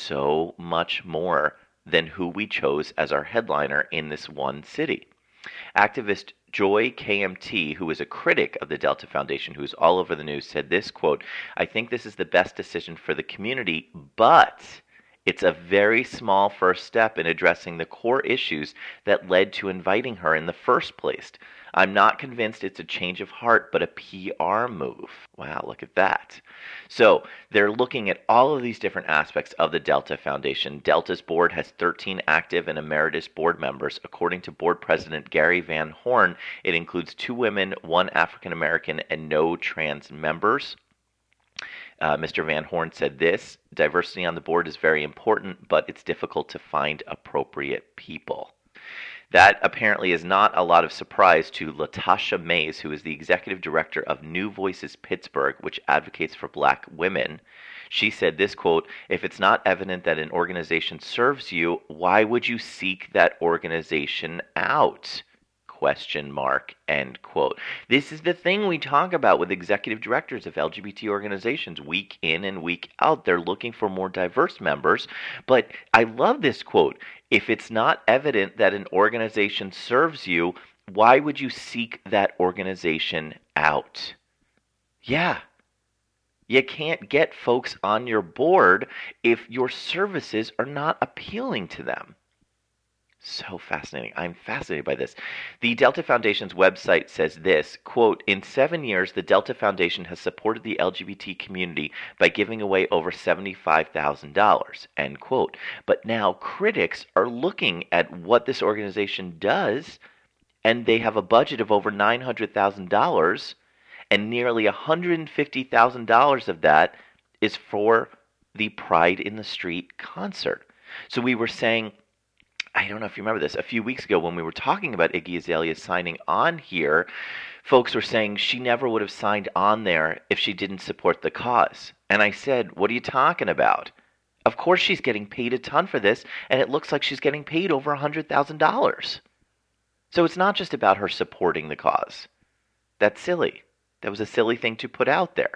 so much more than who we chose as our headliner in this one city. Activist Joy K M T, who is a critic of the Delta Foundation, who's all over the news, said this, quote, "I think this is the best decision for the community, but it's a very small first step in addressing the core issues that led to inviting her in the first place. I'm not convinced it's a change of heart, but a P R move." Wow, look at that. So they're looking at all of these different aspects of the Delta Foundation. Delta's board has thirteen active and emeritus board members. According to board president Gary Van Horn, it includes two women, one African American, and no trans members. Uh, Mister Van Horn said this: diversity on the board is very important, but it's difficult to find appropriate people. That apparently is not a lot of surprise to Latasha Mays, who is the executive director of New Voices Pittsburgh, which advocates for black women. She said this, quote, "If it's not evident that an organization serves you, why would you seek that organization out? Question mark," end quote. This is the thing we talk about with executive directors of L G B T organizations week in and week out. They're looking for more diverse members. But I love this quote. If it's not evident that an organization serves you, why would you seek that organization out? Yeah. You can't get folks on your board if your services are not appealing to them. So fascinating. I'm fascinated by this. The Delta Foundation's website says this, quote, "In seven years, the Delta Foundation has supported the L G B T community by giving away over seventy-five thousand dollars, end quote. But now critics are looking at what this organization does, and they have a budget of over nine hundred thousand dollars, and nearly one hundred fifty thousand dollars of that is for the Pride in the Street concert." So we were saying, I don't know if you remember this, a few weeks ago when we were talking about Iggy Azalea signing on here, folks were saying she never would have signed on there if she didn't support the cause. And I said, what are you talking about? Of course she's getting paid a ton for this, and it looks like she's getting paid over one hundred thousand dollars. So it's not just about her supporting the cause. That's silly. That was a silly thing to put out there.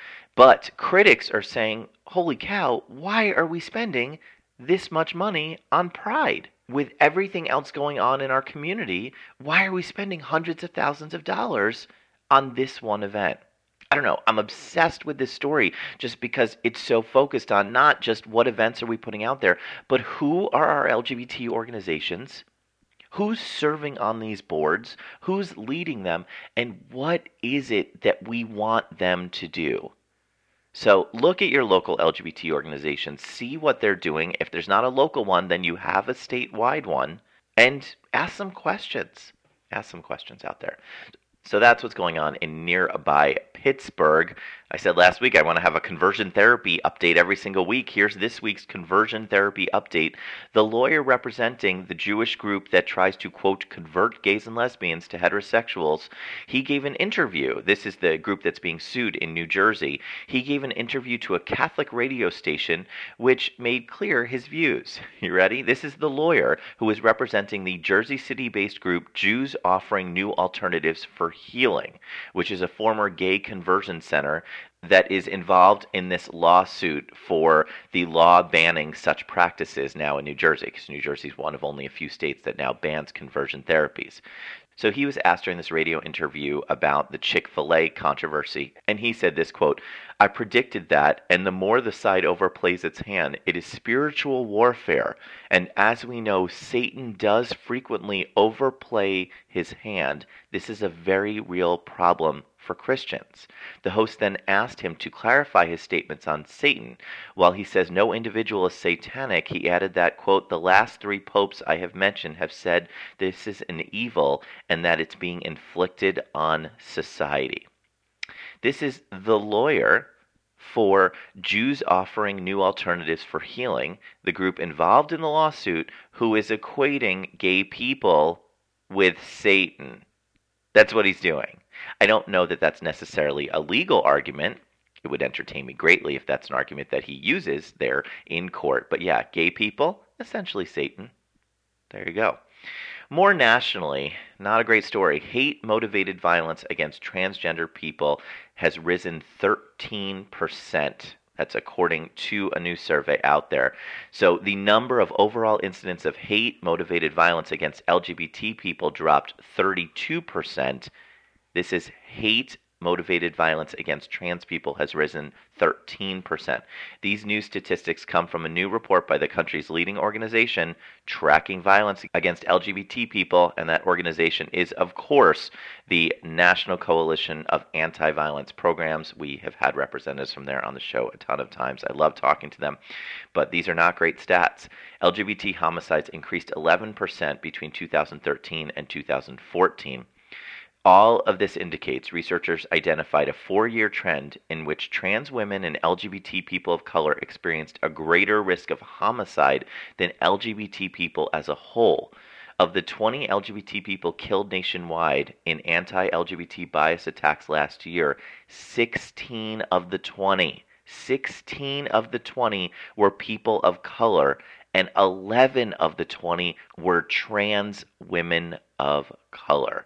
But critics are saying, holy cow, why are we spending this much money on Pride? With everything else going on in our community, why are we spending hundreds of thousands of dollars on this one event? I don't know. I'm obsessed with this story just because it's so focused on not just what events are we putting out there, but who are our L G B T organizations, who's serving on these boards, who's leading them, and what is it that we want them to do? So look at your local L G B T organization, see what they're doing. If there's not a local one, then you have a statewide one, and ask some questions. Ask some questions out there. So that's what's going on in nearby Pittsburgh. I said last week I want to have a conversion therapy update every single week. Here's this week's conversion therapy update. The lawyer representing the Jewish group that tries to, quote, convert gays and lesbians to heterosexuals, he gave an interview. This is the group that's being sued in New Jersey. He gave an interview to a Catholic radio station which made clear his views. You ready? This is the lawyer who is representing the Jersey City-based group Jews Offering New Alternatives for Healing, which is a former gay conversion center that is involved in this lawsuit for the law banning such practices now in New Jersey, because New Jersey is one of only a few states that now bans conversion therapies. So he was asked during this radio interview about the Chick-fil-A controversy, and he said this, quote, "I predicted that, and the more the side overplays its hand, it is spiritual warfare, and as we know, Satan does frequently overplay his hand. This is a very real problem for Christians." The host then asked him to clarify his statements on Satan. While he says no individual is satanic, he added that, quote, "The last three popes I have mentioned have said this is an evil and that it's being inflicted on society." This is the lawyer for Jews Offering New Alternatives for Healing, the group involved in the lawsuit, who is equating gay people with Satan. That's what he's doing. I don't know that that's necessarily a legal argument. It would entertain me greatly if that's an argument that he uses there in court. But yeah, gay people, essentially Satan. There you go. More nationally, not a great story. Hate-motivated violence against transgender people has risen thirteen percent. That's according to a new survey out there. So the number of overall incidents of hate-motivated violence against L G B T people dropped thirty-two percent. This is hate-motivated violence against trans people has risen thirteen percent. These new statistics come from a new report by the country's leading organization tracking violence against L G B T people, and that organization is, of course, the National Coalition of Anti-Violence Programs. We have had representatives from there on the show a ton of times. I love talking to them, but these are not great stats. L G B T homicides increased eleven percent between two thousand thirteen and two thousand fourteen. All of this indicates researchers identified a four-year trend in which trans women and L G B T people of color experienced a greater risk of homicide than L G B T people as a whole. Of the twenty L G B T people killed nationwide in anti-L G B T bias attacks last year, sixteen of the twenty, sixteen of the twenty were people of color, and eleven of the twenty were trans women of color.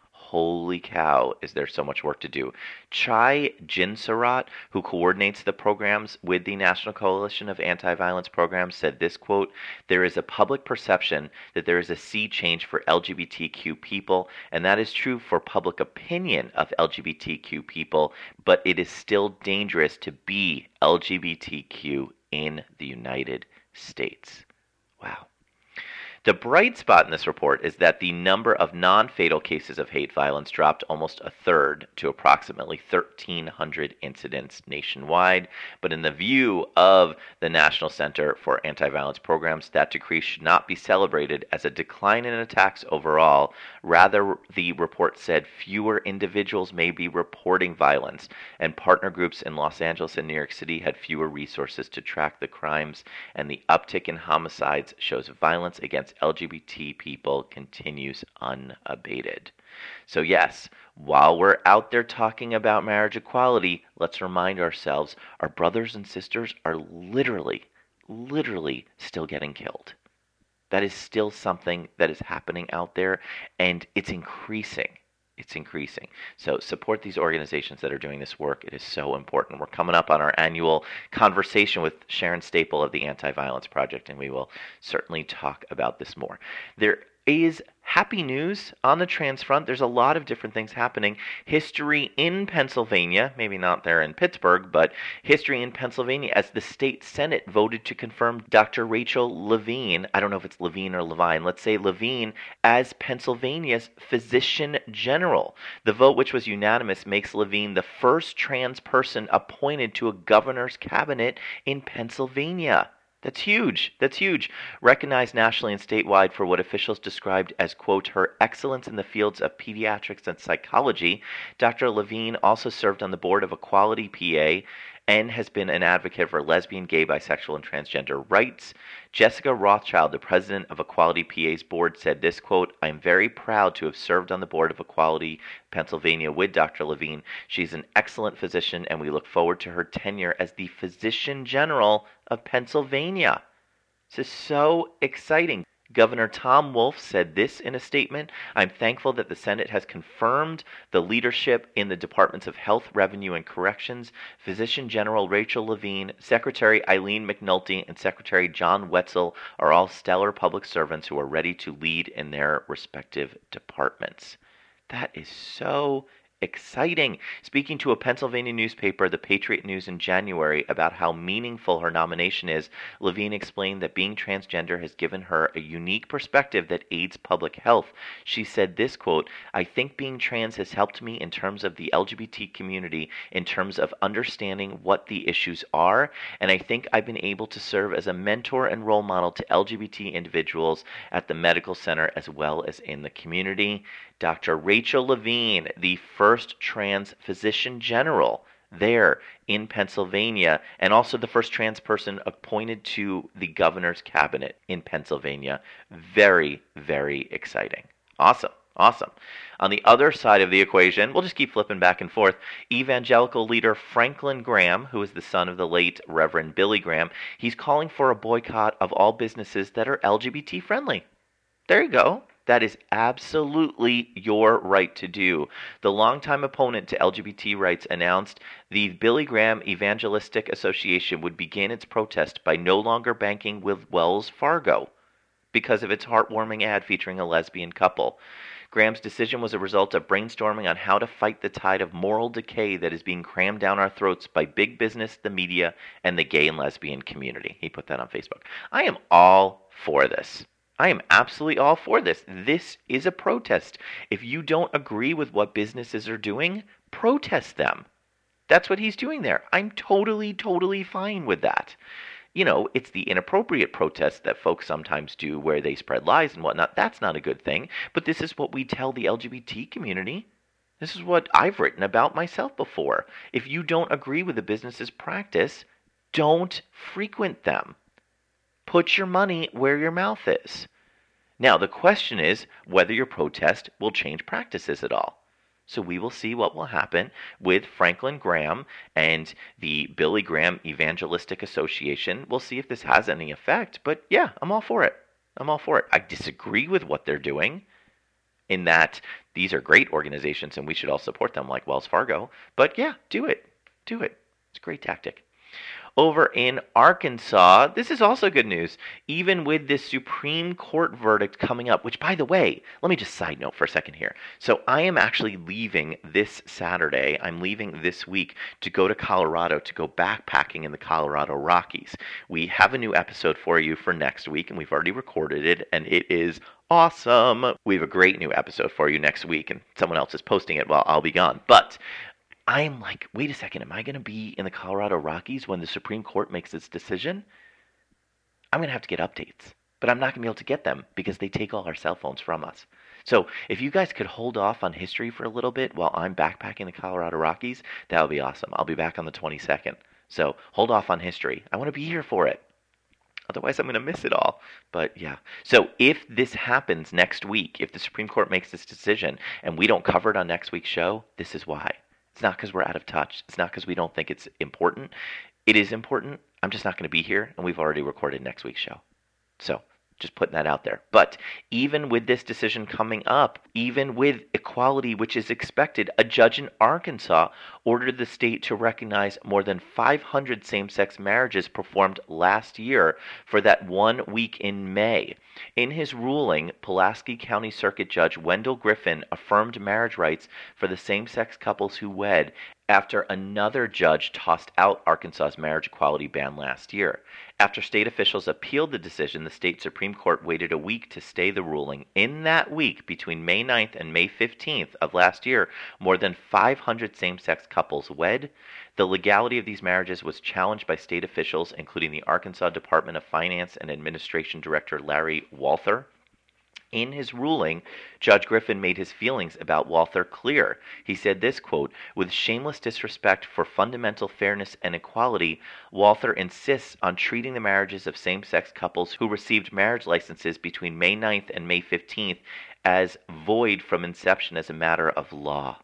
Holy cow, is there so much work to do. Chai Jinsarat, who coordinates the programs with the National Coalition of Anti-Violence Programs, said this, quote, "There is a public perception that there is a sea change for L G B T Q people, and that is true for public opinion of L G B T Q people, but it is still dangerous to be L G B T Q in the United States." Wow. The bright spot in this report is that the number of non-fatal cases of hate violence dropped almost a third to approximately thirteen hundred incidents nationwide. But in the view of the National Center for Anti-Violence Programs, that decrease should not be celebrated as a decline in attacks overall. Rather, the report said fewer individuals may be reporting violence, and partner groups in Los Angeles and New York City had fewer resources to track the crimes, and the uptick in homicides shows violence against L G B T people continues unabated. So yes, while we're out there talking about marriage equality, let's remind ourselves our brothers and sisters are literally, literally still getting killed. That is still something that is happening out there, and it's increasing. It's increasing. So support these organizations that are doing this work. It is so important. We're coming up on our annual conversation with Sharon Staple of the Anti-Violence Project, and we will certainly talk about this more. There is happy news on the trans front. There's a lot of different things happening. History in Pennsylvania, maybe not there in Pittsburgh, but history in Pennsylvania as the state Senate voted to confirm Doctor Rachel Levine, I don't know if it's Levine or Levine, let's say Levine, as Pennsylvania's physician general. The vote, which was unanimous, makes Levine the first trans person appointed to a governor's cabinet in Pennsylvania. That's huge. That's huge. Recognized nationally and statewide for what officials described as, quote, her excellence in the fields of pediatrics and psychology, Doctor Levine also served on the board of Equality P A and has been an advocate for lesbian, gay, bisexual, and transgender rights. Jessica Rothschild, the president of Equality P A's board, said this, quote, I am very proud to have served on the board of Equality Pennsylvania with Doctor Levine. She's an excellent physician, and we look forward to her tenure as the Physician General of Pennsylvania. This is so exciting. Governor Tom Wolf said this in a statement, I'm thankful that the Senate has confirmed the leadership in the Departments of Health, Revenue, and Corrections. Physician General Rachel Levine, Secretary Eileen McNulty, and Secretary John Wetzel are all stellar public servants who are ready to lead in their respective departments. That is so exciting. Speaking to a Pennsylvania newspaper, the Patriot News, in January about how meaningful her nomination is, Levine explained that being transgender has given her a unique perspective that aids public health. She said this, quote, I think being trans has helped me in terms of the L G B T community, in terms of understanding what the issues are, and I think I've been able to serve as a mentor and role model to L G B T individuals at the medical center as well as in the community. Doctor Rachel Levine, the first trans physician general there in Pennsylvania, and also the first trans person appointed to the governor's cabinet in Pennsylvania. Very, very exciting. Awesome. Awesome. On the other side of the equation, we'll just keep flipping back and forth, evangelical leader Franklin Graham, who is the son of the late Reverend Billy Graham, he's calling for a boycott of all businesses that are L G B T friendly. There you go. That is absolutely your right to do. The longtime opponent to L G B T rights announced the Billy Graham Evangelistic Association would begin its protest by no longer banking with Wells Fargo because of its heartwarming ad featuring a lesbian couple. Graham's decision was a result of brainstorming on how to fight the tide of moral decay that is being crammed down our throats by big business, the media, and the gay and lesbian community. He put that on Facebook. I am all for this. I am absolutely all for this. This is a protest. If you don't agree with what businesses are doing, protest them. That's what he's doing there. I'm totally, totally fine with that. You know, it's the inappropriate protests that folks sometimes do where they spread lies and whatnot. That's not a good thing. But this is what we tell the L G B T community This is what I've written about myself before. If you don't agree with the business's practice, don't frequent them. Put your money where your mouth is. Now, the question is whether your protest will change practices at all. So we will see what will happen with Franklin Graham and the Billy Graham Evangelistic Association. We'll see if this has any effect. But yeah, I'm all for it. I'm all for it. I disagree with what they're doing in that these are great organizations and we should all support them like Wells Fargo. But yeah, do it. Do it. It's a great tactic. Over in Arkansas, this is also good news, even with this Supreme Court verdict coming up, which, by the way, let me just side note for a second here. So I am actually leaving this Saturday. I'm leaving this week to go to Colorado to go backpacking in the Colorado Rockies. We have a new episode for you for next week, and we've already recorded it, and it is awesome. We have a great new episode for you next week, and someone else is posting it while I'll be gone. But I'm like, wait a second, am I going to be in the Colorado Rockies when the Supreme Court makes its decision? I'm going to have to get updates, but I'm not going to be able to get them because they take all our cell phones from us. So if you guys could hold off on history for a little bit while I'm backpacking the Colorado Rockies, that would be awesome. I'll be back on the twenty-second. So hold off on history. I want to be here for it. Otherwise, I'm going to miss it all. But yeah. So if this happens next week, if the Supreme Court makes this decision and we don't cover it on next week's show, this is why. It's not because we're out of touch. It's not because we don't think it's important. It is important. I'm just not going to be here, and we've already recorded next week's show. So just putting that out there. But even with this decision coming up, even with equality, which is expected, a judge in Arkansas ordered the state to recognize more than five hundred same-sex marriages performed last year for that one week in May. In his ruling, Pulaski County Circuit Judge Wendell Griffin affirmed marriage rights for the same-sex couples who wed after another judge tossed out Arkansas's marriage equality ban last year. After state officials appealed the decision, the state Supreme Court waited a week to stay the ruling. In that week, between May ninth and May fifteenth of last year, more than five hundred same-sex couples wed. The legality of these marriages was challenged by state officials, including the Arkansas Department of Finance and Administration Director Larry Walther. In his ruling, Judge Griffin made his feelings about Walther clear. He said this, quote, "With shameless disrespect for fundamental fairness and equality, Walther insists on treating the marriages of same-sex couples who received marriage licenses between May ninth and May fifteenth as void from inception as a matter of law."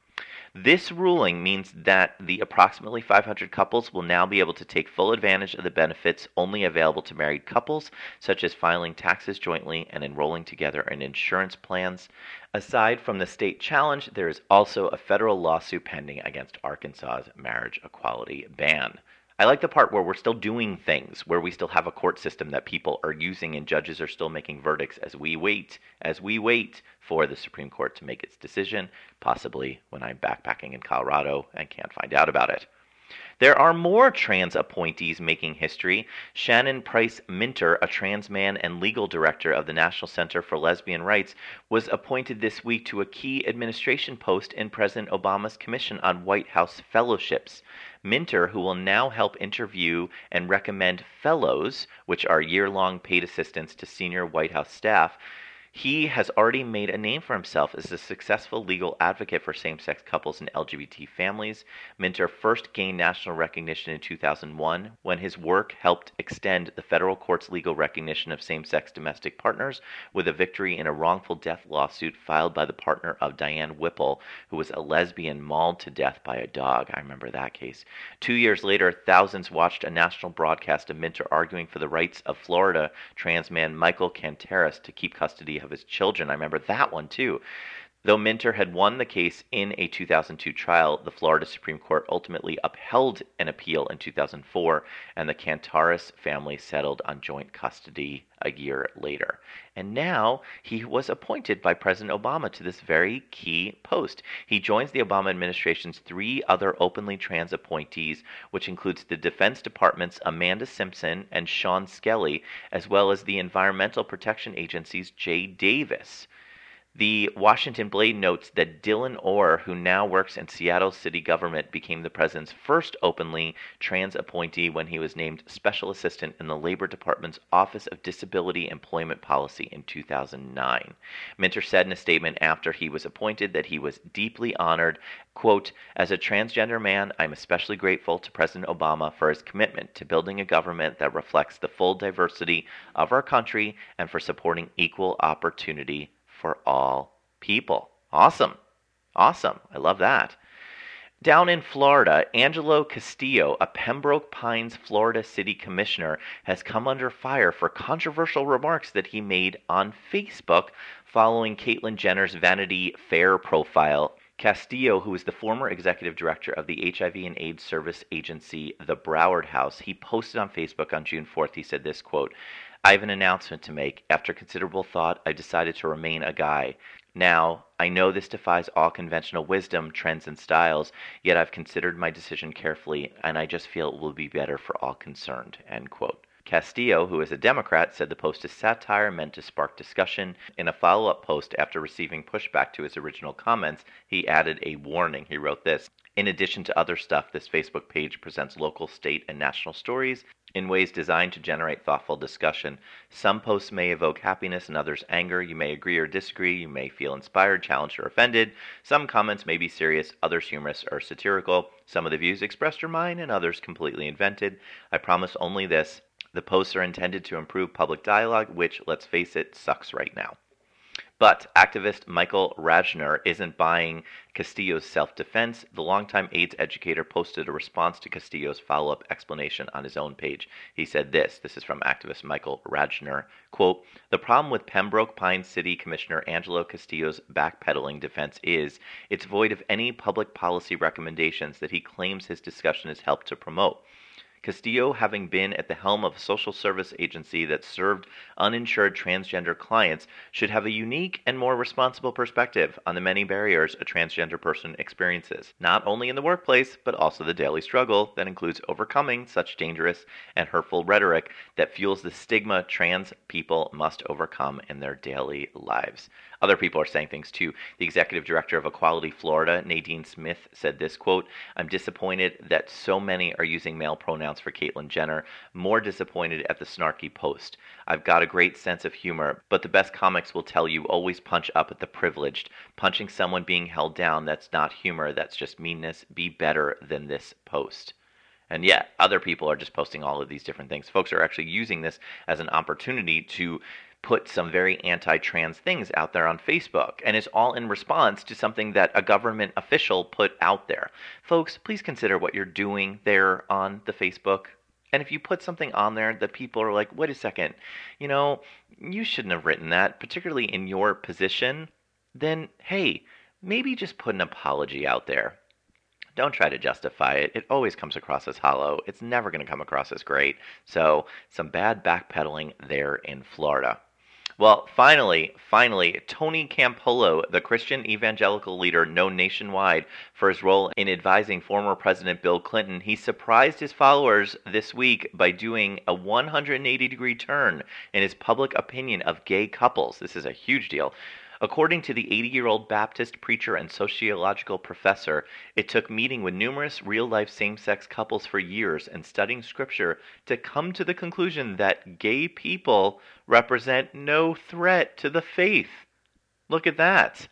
This ruling means that the approximately five hundred couples will now be able to take full advantage of the benefits only available to married couples, such as filing taxes jointly and enrolling together in insurance plans. Aside from the state challenge, there is also a federal lawsuit pending against Arkansas's marriage equality ban. I like the part where we're still doing things, where we still have a court system that people are using and judges are still making verdicts as we wait, as we wait for the Supreme Court to make its decision, possibly when I'm backpacking in Colorado and can't find out about it. There are more trans appointees making history. Shannon Price Minter, a trans man and legal director of the National Center for Lesbian Rights, was appointed this week to a key administration post in President Obama's Commission on White House Fellowships. Minter, who will now help interview and recommend fellows, which are year-long paid assistants to senior White House staff, he has already made a name for himself as a successful legal advocate for same-sex couples and L G B T families. Minter first gained national recognition in two thousand one when his work helped extend the federal court's legal recognition of same-sex domestic partners with a victory in a wrongful death lawsuit filed by the partner of Diane Whipple, who was a lesbian mauled to death by a dog. I remember that case. Two years later, thousands watched a national broadcast of Minter arguing for the rights of Florida trans man Michael Canteras to keep custody of his children. I remember that one too. Though Minter had won the case in a two thousand two trial, the Florida Supreme Court ultimately upheld an appeal in two thousand four, and the Cantaras family settled on joint custody a year later. And now he was appointed by President Obama to this very key post. He joins the Obama administration's three other openly trans appointees, which includes the Defense Department's Amanda Simpson and Sean Skelly, as well as the Environmental Protection Agency's Jay Davis. The Washington Blade notes that Dylan Orr, who now works in Seattle city government, became the president's first openly trans appointee when he was named special assistant in the Labor Department's Office of Disability Employment Policy in two thousand nine. Minter said in a statement after he was appointed that he was deeply honored, quote, "As a transgender man, I'm especially grateful to President Obama for his commitment to building a government that reflects the full diversity of our country and for supporting equal opportunity for all people." Awesome. Awesome. I love that. Down in Florida, Angelo Castillo, a Pembroke Pines, Florida city commissioner, has come under fire for controversial remarks that he made on Facebook following Caitlyn Jenner's Vanity Fair profile. Castillo, who is the former executive director of the H I V and AIDS service agency, the Broward House, he posted on Facebook on June fourth, he said this, quote, "I have an announcement to make. After considerable thought, I decided to remain a guy. Now, I know this defies all conventional wisdom, trends, and styles, yet I've considered my decision carefully, and I just feel it will be better for all concerned," end quote. Castillo, who is a Democrat, said the post is satire meant to spark discussion. In a follow-up post after receiving pushback to his original comments, he added a warning. He wrote this, "In addition to other stuff, this Facebook page presents local, state, and national stories in ways designed to generate thoughtful discussion. Some posts may evoke happiness and others anger. You may agree or disagree. You may feel inspired, challenged, or offended. Some comments may be serious, others humorous or satirical. Some of the views expressed are mine and others completely invented. I promise only this. The posts are intended to improve public dialogue, which, let's face it, sucks right now." But activist Michael Rajner isn't buying Castillo's self-defense. The longtime AIDS educator posted a response to Castillo's follow-up explanation on his own page. He said this, this is from activist Michael Rajner, quote, "The problem with Pembroke Pines City Commissioner Angelo Castillo's backpedaling defense is it's void of any public policy recommendations that he claims his discussion has helped to promote. Castillo, having been at the helm of a social service agency that served uninsured transgender clients, should have a unique and more responsible perspective on the many barriers a transgender person experiences, not only in the workplace, but also the daily struggle that includes overcoming such dangerous and hurtful rhetoric that fuels the stigma trans people must overcome in their daily lives." Other people are saying things too. The executive director of Equality Florida, Nadine Smith, said this, quote, "I'm disappointed that so many are using male pronouns for Caitlyn Jenner. More disappointed at the snarky post. I've got a great sense of humor, but the best comics will tell you always punch up at the privileged. Punching someone being held down, that's not humor, that's just meanness. Be better than this post." And yet, other people are just posting all of these different things. Folks are actually using this as an opportunity to put some very anti-trans things out there on Facebook, and it's all in response to something that a government official put out there. Folks, please consider what you're doing there on the Facebook. And if you put something on there that people are like, wait a second, you know, you shouldn't have written that, particularly in your position, then hey, maybe just put an apology out there. Don't try to justify it. It always comes across as hollow. It's never going to come across as great. So some bad backpedaling there in Florida. Well, finally, finally, Tony Campolo, the Christian evangelical leader known nationwide for his role in advising former President Bill Clinton, he surprised his followers this week by doing a one hundred eighty degree turn in his public opinion of gay couples. This is a huge deal. According to the eighty-year-old Baptist preacher and sociological professor, it took meeting with numerous real-life same-sex couples for years and studying scripture to come to the conclusion that gay people represent no threat to the faith. Look at that.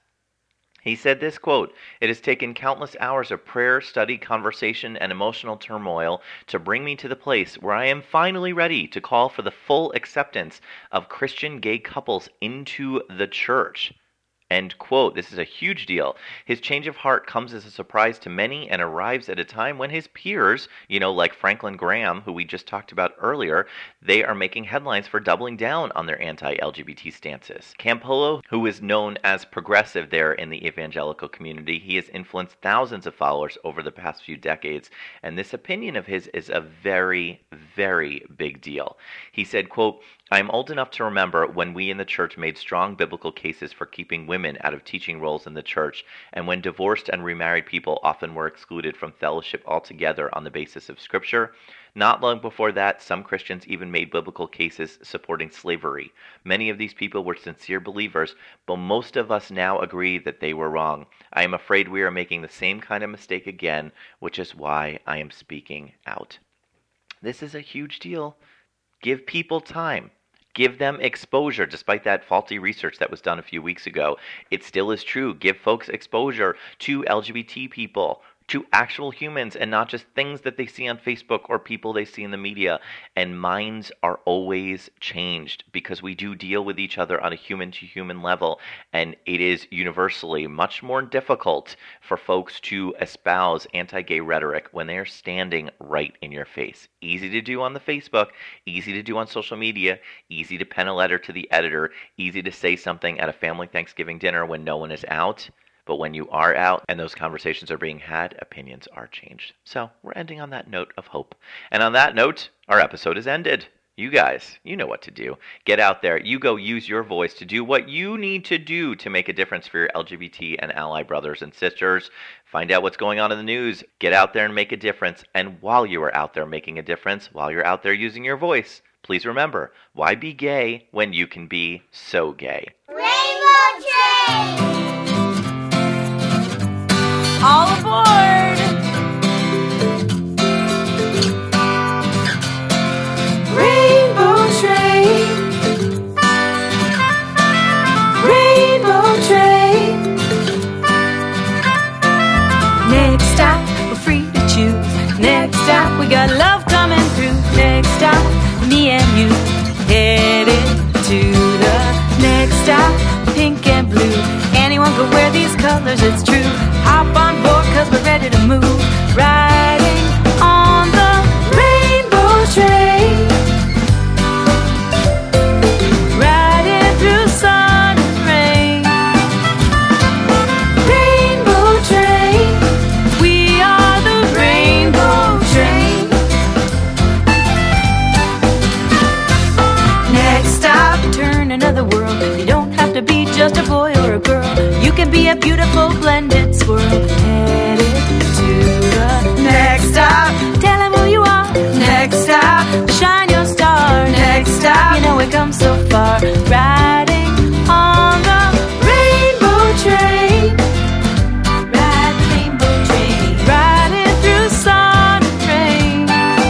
He said this, quote, "It has taken countless hours of prayer, study, conversation, and emotional turmoil to bring me to the place where I am finally ready to call for the full acceptance of Christian gay couples into the church." End quote. This is a huge deal. His change of heart comes as a surprise to many and arrives at a time when his peers, you know, like Franklin Graham, who we just talked about earlier, they are making headlines for doubling down on their anti-L G B T stances. Campolo, who is known as progressive there in the evangelical community, he has influenced thousands of followers over the past few decades, and this opinion of his is a very, very big deal. He said, quote, I am old enough to remember when we in the church made strong biblical cases for keeping women out of teaching roles in the church, and when divorced and remarried people often were excluded from fellowship altogether on the basis of Scripture. Not long before that, some Christians even made biblical cases supporting slavery. Many of these people were sincere believers, but most of us now agree that they were wrong. I am afraid we are making the same kind of mistake again, which is why I am speaking out. This is a huge deal. Give people time. Give them exposure. Despite that faulty research that was done a few weeks ago, it still is true. Give folks exposure to L G B T people, to actual humans, and not just things that they see on Facebook or people they see in the media. And minds are always changed because we do deal with each other on a human-to-human level, and it is universally much more difficult for folks to espouse anti-gay rhetoric when they are standing right in your face. Easy to do on the Facebook, easy to do on social media, easy to pen a letter to the editor, easy to say something at a family Thanksgiving dinner when no one is out. But when you are out and those conversations are being had, opinions are changed. So we're ending on that note of hope. And on that note, our episode is ended. You guys, you know what to do. Get out there. You go use your voice to do what you need to do to make a difference for your L G B T and ally brothers and sisters. Find out what's going on in the news. Get out there and make a difference. And while you are out there making a difference, while you're out there using your voice, please remember, why be gay when you can be so gay? Rainbow Train! All aboard! Rainbow Train. Rainbow Train. Next stop, we're free to choose. Next stop, we got love coming through. Next stop, me and you headed to the next stop, pink and blue. Anyone could wear these colors, it's true. Hop on board, cause we're ready to move. Riding on the rainbow train. Riding through sun and rain. Rainbow train. We are the rainbow train. Next stop, turn another world. You don't have to be just a boy or a girl. You can be a beautiful blended swirl. Headed to the next stop. Tell them who you are. Next stop. Shine your star. Next stop. You know we come so far. Riding on the rainbow train. Ride the rainbow train. Riding through sun and rain.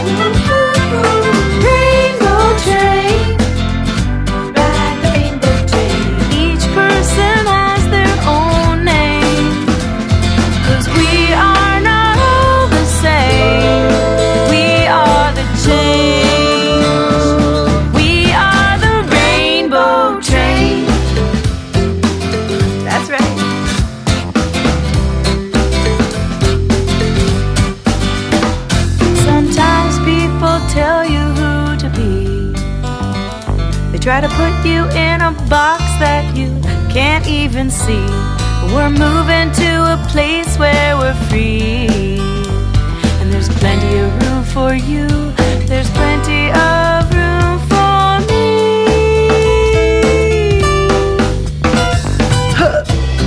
Rainbow train. Ride the rainbow train. Each person has their own name, 'cause we are not all the same. We are the change. We are the rainbow train. That's right. Sometimes people tell you who to be. They try to put you in a box that you can't even see. But we're moving to a place where we're free. And there's plenty of room for you. There's plenty of room for me. Huh.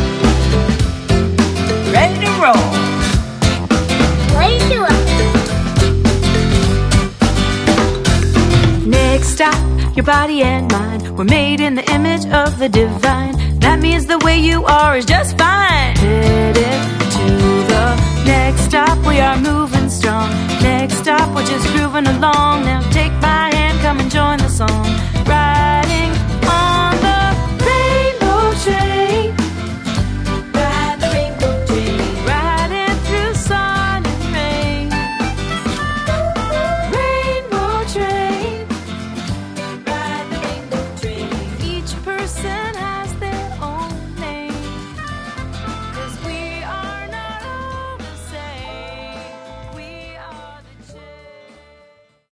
Ready to roll. Ready to rock. Next stop, your body and mind. We're made in the image of the divine. That means the way you are is just fine. Headed to the next stop, we are moving strong. Next stop, we're just grooving along. Now take my